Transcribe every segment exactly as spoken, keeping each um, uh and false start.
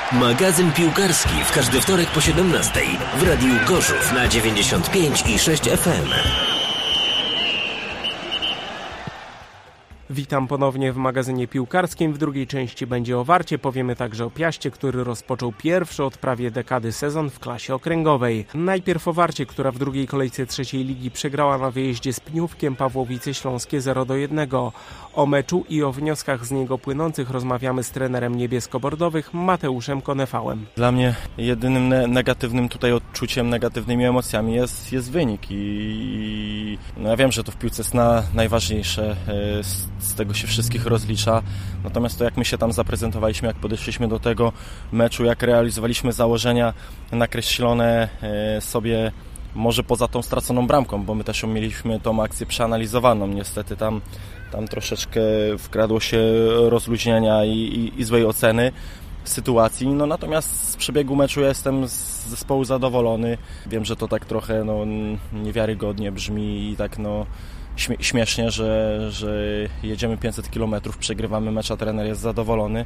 Magazyn piłkarski w każdy wtorek po siedemnastej w Radiu Gorzów na dziewięćdziesiąt pięć i sześć F M. Witam ponownie w magazynie piłkarskim. W drugiej części będzie o Warcie. Powiemy także o Piaście, który rozpoczął pierwszy od prawie dekady sezon w klasie okręgowej. Najpierw o Warcie, która w drugiej kolejce trzeciej ligi przegrała na wyjeździe z Pniówkiem Pawłowice Śląskie zero do jednego. O meczu i o wnioskach z niego płynących rozmawiamy z trenerem niebiesko-bordowych Mateuszem Konefałem. Dla mnie jedynym ne- negatywnym tutaj odczuciem, negatywnymi emocjami jest, jest wynik i no ja wiem, że to w piłce jest na, najważniejsze. Z, z tego się wszystkich rozlicza. Natomiast to, jak my się tam zaprezentowaliśmy, jak podeszliśmy do tego meczu, jak realizowaliśmy założenia nakreślone sobie, może poza tą straconą bramką, bo my też mieliśmy tą akcję przeanalizowaną. Niestety tam, tam troszeczkę wkradło się rozluźnienia i, i, i złej oceny sytuacji. No, natomiast z przebiegu meczu ja jestem z zespołu zadowolony. Wiem, że to tak trochę no, niewiarygodnie brzmi i tak no śmiesznie, że, że jedziemy pięćset kilometrów, przegrywamy mecz, a trener jest zadowolony.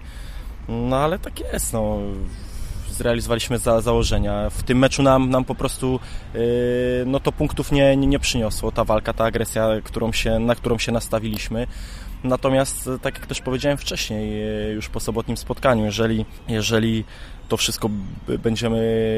No ale tak jest, no. Zrealizowaliśmy za, założenia. W tym meczu nam, nam po prostu yy, no to punktów nie, nie, nie przyniosło. Ta walka, ta agresja, którą się, na którą się nastawiliśmy. Natomiast, tak jak też powiedziałem wcześniej, już po sobotnim spotkaniu, jeżeli, jeżeli to wszystko będziemy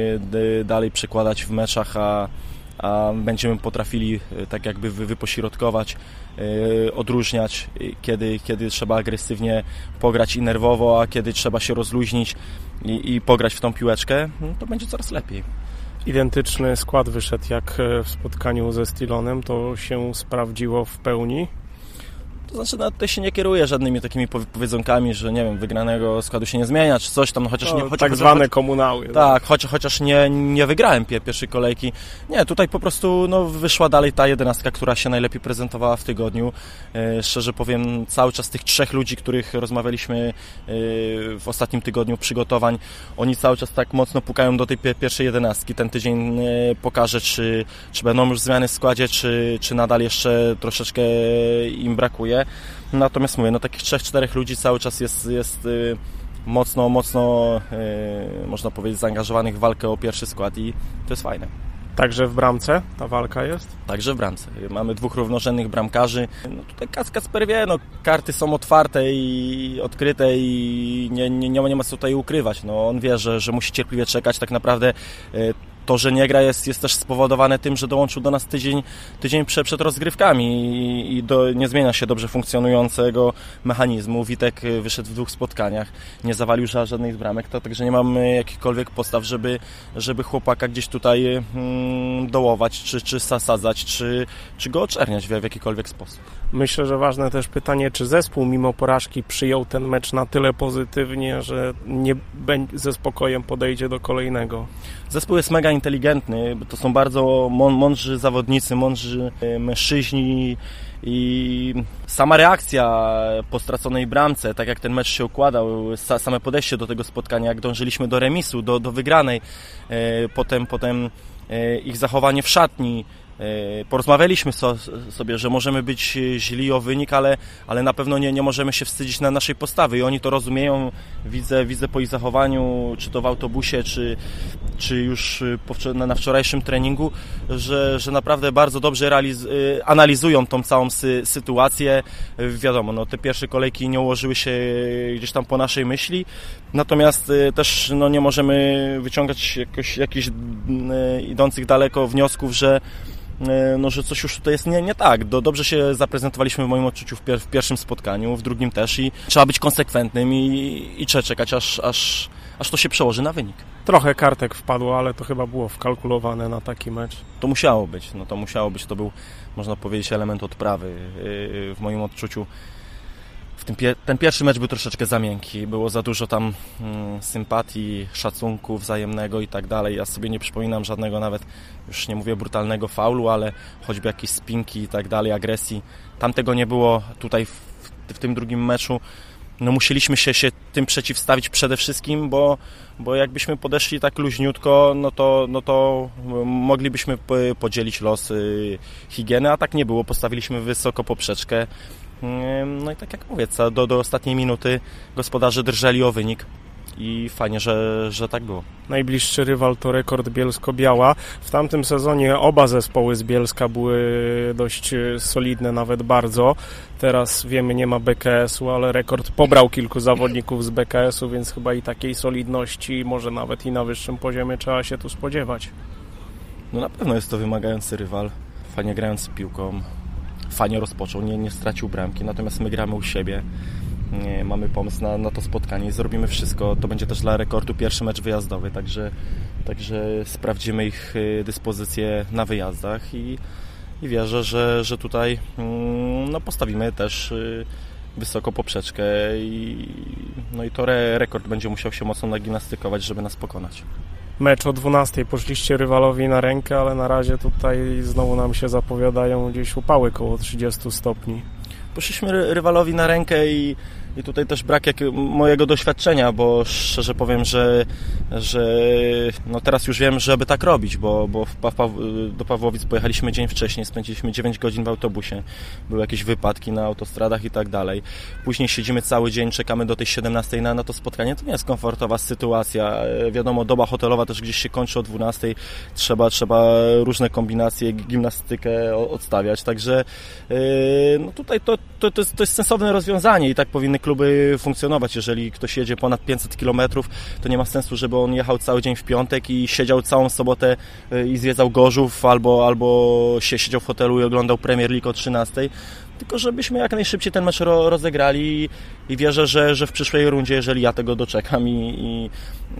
dalej przekładać w meczach, a a będziemy potrafili tak jakby wypośrodkować, yy, odróżniać, kiedy, kiedy trzeba agresywnie pograć i nerwowo, a kiedy trzeba się rozluźnić i, i pograć w tą piłeczkę, no to będzie coraz lepiej. Identyczny skład wyszedł jak w spotkaniu ze Stilonem, to się sprawdziło w pełni? To znaczy, no, tutaj się nie kieruje żadnymi takimi powiedzonkami, że nie wiem, wygranego składu się nie zmienia, czy coś tam, no, chociaż no, nie... Chociaż, tak zwane choć, komunały. Tak, choć, chociaż nie, nie wygrałem pie, pierwszej kolejki. Nie, tutaj po prostu no, wyszła dalej ta jedenastka, która się najlepiej prezentowała w tygodniu. E, szczerze powiem, cały czas tych trzech ludzi, których rozmawialiśmy e, w ostatnim tygodniu przygotowań, oni cały czas tak mocno pukają do tej pie, pierwszej jedenastki. Ten tydzień e, pokaże, czy, czy będą już zmiany w składzie, czy, czy nadal jeszcze troszeczkę im brakuje. Natomiast mówię, no takich trzech, czterech ludzi cały czas jest, jest yy, mocno, mocno yy, można powiedzieć zaangażowanych w walkę o pierwszy skład i to jest fajne. Także w bramce ta walka jest? Także w bramce. Mamy dwóch równorzędnych bramkarzy. No tutaj Kacper wie, no karty są otwarte i odkryte i nie, nie, nie, ma, nie ma co tutaj ukrywać. No on wie, że, że musi cierpliwie czekać. Tak naprawdę yy, to, że nie gra jest, jest też spowodowane tym, że dołączył do nas tydzień, tydzień przed, przed rozgrywkami i, i do, nie zmienia się dobrze funkcjonującego mechanizmu. Witek wyszedł w dwóch spotkaniach, nie zawalił żadnej z bramek, to także nie mamy jakichkolwiek podstaw, żeby, żeby chłopaka gdzieś tutaj hmm, dołować, czy, czy zasadzać, czy, czy go oczerniać w, w jakikolwiek sposób. Myślę, że ważne też pytanie, czy zespół mimo porażki przyjął ten mecz na tyle pozytywnie, że nie ze spokojem podejdzie do kolejnego. Zespół jest mega inteligentny, bo to są bardzo mądrzy zawodnicy, mądrzy mężczyźni i sama reakcja po straconej bramce, tak jak ten mecz się układał, same podejście do tego spotkania, jak dążyliśmy do remisu, do, do wygranej, potem, potem ich zachowanie w szatni. Porozmawialiśmy so, sobie, że możemy być źli o wynik, ale, ale na pewno nie, nie możemy się wstydzić na naszej postawy i oni to rozumieją. Widzę, widzę po ich zachowaniu, czy to w autobusie, czy, czy już po, na wczorajszym treningu, że, że naprawdę bardzo dobrze realiz- analizują tą całą sy- sytuację. Wiadomo, no, te pierwsze kolejki nie ułożyły się gdzieś tam po naszej myśli, natomiast też no, nie możemy wyciągać jakoś, jakichś idących daleko wniosków, że no, że coś już tutaj jest nie, nie tak. Do, dobrze się zaprezentowaliśmy w moim odczuciu w, pier, w pierwszym spotkaniu, w drugim też i trzeba być konsekwentnym i, i trzeba czekać, aż, aż, aż to się przełoży na wynik. Trochę kartek wpadło, ale to chyba było wkalkulowane na taki mecz. To musiało być, no to musiało być, to był, można powiedzieć, element odprawy w moim odczuciu. W tym pie- ten pierwszy mecz był troszeczkę za miękki, było za dużo tam mm, sympatii, szacunku wzajemnego i tak dalej. Ja sobie nie przypominam żadnego nawet, już nie mówię brutalnego faulu, ale choćby jakieś spinki i tak dalej, agresji. Tam tego nie było tutaj w, w tym drugim meczu. No musieliśmy się, się tym przeciwstawić przede wszystkim, bo, bo jakbyśmy podeszli tak luźniutko, no to, no to moglibyśmy podzielić los higieny, a tak nie było. Postawiliśmy wysoko poprzeczkę. No i tak jak mówię, do, do ostatniej minuty gospodarze drżeli o wynik i fajnie, że, że tak było. Najbliższy rywal to Rekord Bielsko-Biała. W tamtym sezonie oba zespoły z Bielska były dość solidne, nawet bardzo. Teraz wiemy, nie ma B K S-u, ale Rekord pobrał kilku zawodników z B K S-u, więc chyba i takiej solidności, może nawet i na wyższym poziomie trzeba się tu spodziewać. No na pewno jest to wymagający rywal. Fajnie grający piłką, fajnie rozpoczął, nie, nie stracił bramki, natomiast my gramy u siebie. Nie, mamy pomysł na, na to spotkanie i zrobimy wszystko. To będzie też dla Rekordu pierwszy mecz wyjazdowy, także, także sprawdzimy ich dyspozycje na wyjazdach i, i wierzę, że, że tutaj no, postawimy też wysoko poprzeczkę i, no i to re, Rekord będzie musiał się mocno nagimnastykować, żeby nas pokonać. Mecz o dwunastej, poszliście rywalowi na rękę, ale na razie tutaj znowu nam się zapowiadają gdzieś upały koło trzydziestu stopni. Poszliśmy ry- rywalowi na rękę i, i tutaj też brak jak, mojego doświadczenia, bo szczerze powiem, że, że no teraz już wiem, żeby tak robić, bo, bo w pa- do Pawłowic pojechaliśmy dzień wcześniej, spędziliśmy dziewięć godzin w autobusie, były jakieś wypadki na autostradach i tak dalej. Później siedzimy cały dzień, czekamy do tej siedemnastej na, na to spotkanie. To nie jest komfortowa sytuacja. Wiadomo, doba hotelowa też gdzieś się kończy o dwunastej, trzeba, trzeba różne kombinacje, gimnastykę odstawiać, także yy, no tutaj to To, to, jest, to jest sensowne rozwiązanie i tak powinny kluby funkcjonować. Jeżeli ktoś jedzie ponad pięćset kilometrów, to nie ma sensu, żeby on jechał cały dzień w piątek i siedział całą sobotę i zwiedzał Gorzów albo, albo się siedział w hotelu i oglądał Premier League o trzynastej. Tylko żebyśmy jak najszybciej ten mecz ro, rozegrali i wierzę, że, że w przyszłej rundzie, jeżeli ja tego doczekam i, i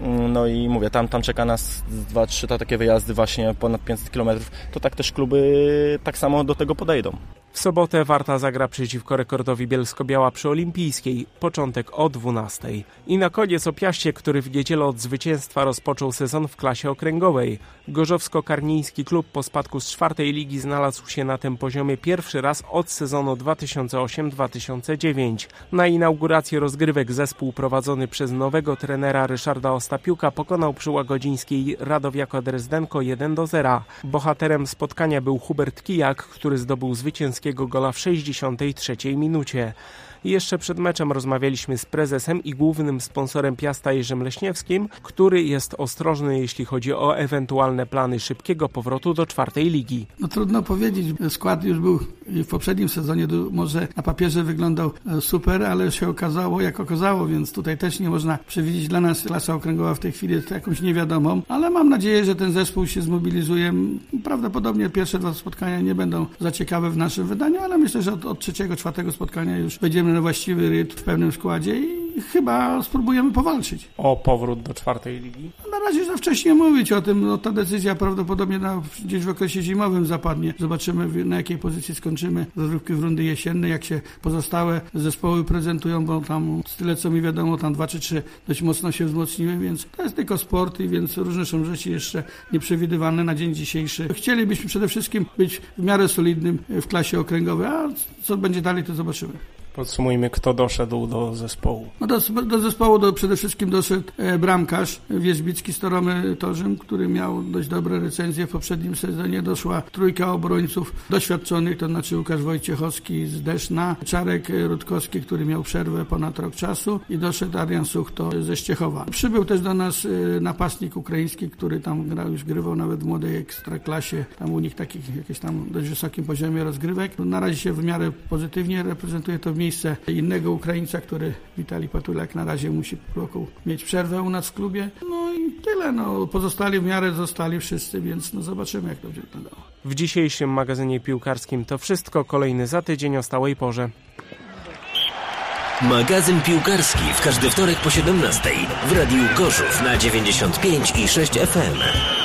no i mówię, tam, tam czeka nas dwa, trzy takie wyjazdy właśnie ponad pięćset kilometrów, to tak też kluby tak samo do tego podejdą. W sobotę Warta zagra przeciwko Rekordowi Bielsko-Biała przy Olimpijskiej. Początek o dwunastej. I na koniec o Piaście, który w niedzielę od zwycięstwa rozpoczął sezon w klasie okręgowej. Gorzowsko-Karniński klub po spadku z czwartej ligi znalazł się na tym poziomie pierwszy raz od sezonu dwa tysiące osiem dwa tysiące dziewięć. Na inaugurację rozgrywek zespół prowadzony przez nowego trenera Ryszarda Ostapiuka pokonał przy Łagodzińskiej Radowiaka Drezdenko jeden do zera. Bohaterem spotkania był Hubert Kijak, który zdobył zwycięskiego gola w sześćdziesiątej trzeciej minucie. Jeszcze przed meczem rozmawialiśmy z prezesem i głównym sponsorem Piasta Jerzym Leśniewskim, który jest ostrożny, jeśli chodzi o ewentualne plany szybkiego powrotu do czwartej ligi. No trudno powiedzieć, skład już był w poprzednim sezonie, może na papierze wyglądał super, ale się okazało jak okazało, więc tutaj też nie można przewidzieć. Dla nas klasa okręgowa w tej chwili jest jakąś niewiadomą, ale mam nadzieję, że ten zespół się zmobilizuje. Prawdopodobnie pierwsze dwa spotkania nie będą za ciekawe w naszym wydaniu, ale myślę, że od, od trzeciego, czwartego spotkania już będziemy na właściwy rytm w pewnym składzie i chyba spróbujemy powalczyć. O powrót do czwartej ligi? Na razie za wcześnie mówić o tym. No, ta decyzja prawdopodobnie na, gdzieś w okresie zimowym zapadnie. Zobaczymy, na jakiej pozycji skończymy rozgrywki w rundy jesiennej, jak się pozostałe zespoły prezentują, bo tam z tyle co mi wiadomo, tam dwa czy trzy dość mocno się wzmocniły, więc to jest tylko sport i więc różne są rzeczy jeszcze nieprzewidywalne na dzień dzisiejszy. Chcielibyśmy przede wszystkim być w miarę solidnym w klasie okręgowej, a co będzie dalej, to zobaczymy. Podsumujmy, kto doszedł do zespołu. No do, do zespołu do, przede wszystkim doszedł e, bramkarz Wierzbicki z Toromy Torzym, który miał dość dobre recenzje w poprzednim sezonie. Doszła trójka obrońców doświadczonych, to znaczy Łukasz Wojciechowski z Deszna, Czarek Rutkowski, który miał przerwę ponad rok czasu i doszedł Adrian Suchto ze Ściechowa. Przybył też do nas e, napastnik ukraiński, który tam grał, już grywał nawet w młodej ekstraklasie, tam u nich takich jakieś tam dość wysokim poziomie rozgrywek. Na razie się w miarę pozytywnie reprezentuje to w miejsce innego Ukraińca, który Witalij Patulak na razie musi po roku mieć przerwę u nas w klubie. No i tyle, no pozostali w miarę zostali wszyscy, więc no zobaczymy, jak to będzie wyglądało. W dzisiejszym magazynie piłkarskim to wszystko, kolejny za tydzień o stałej porze. Magazyn piłkarski w każdy wtorek po siedemnastej w Radiu Gorzów na dziewięćdziesiąt pięć i sześć F M.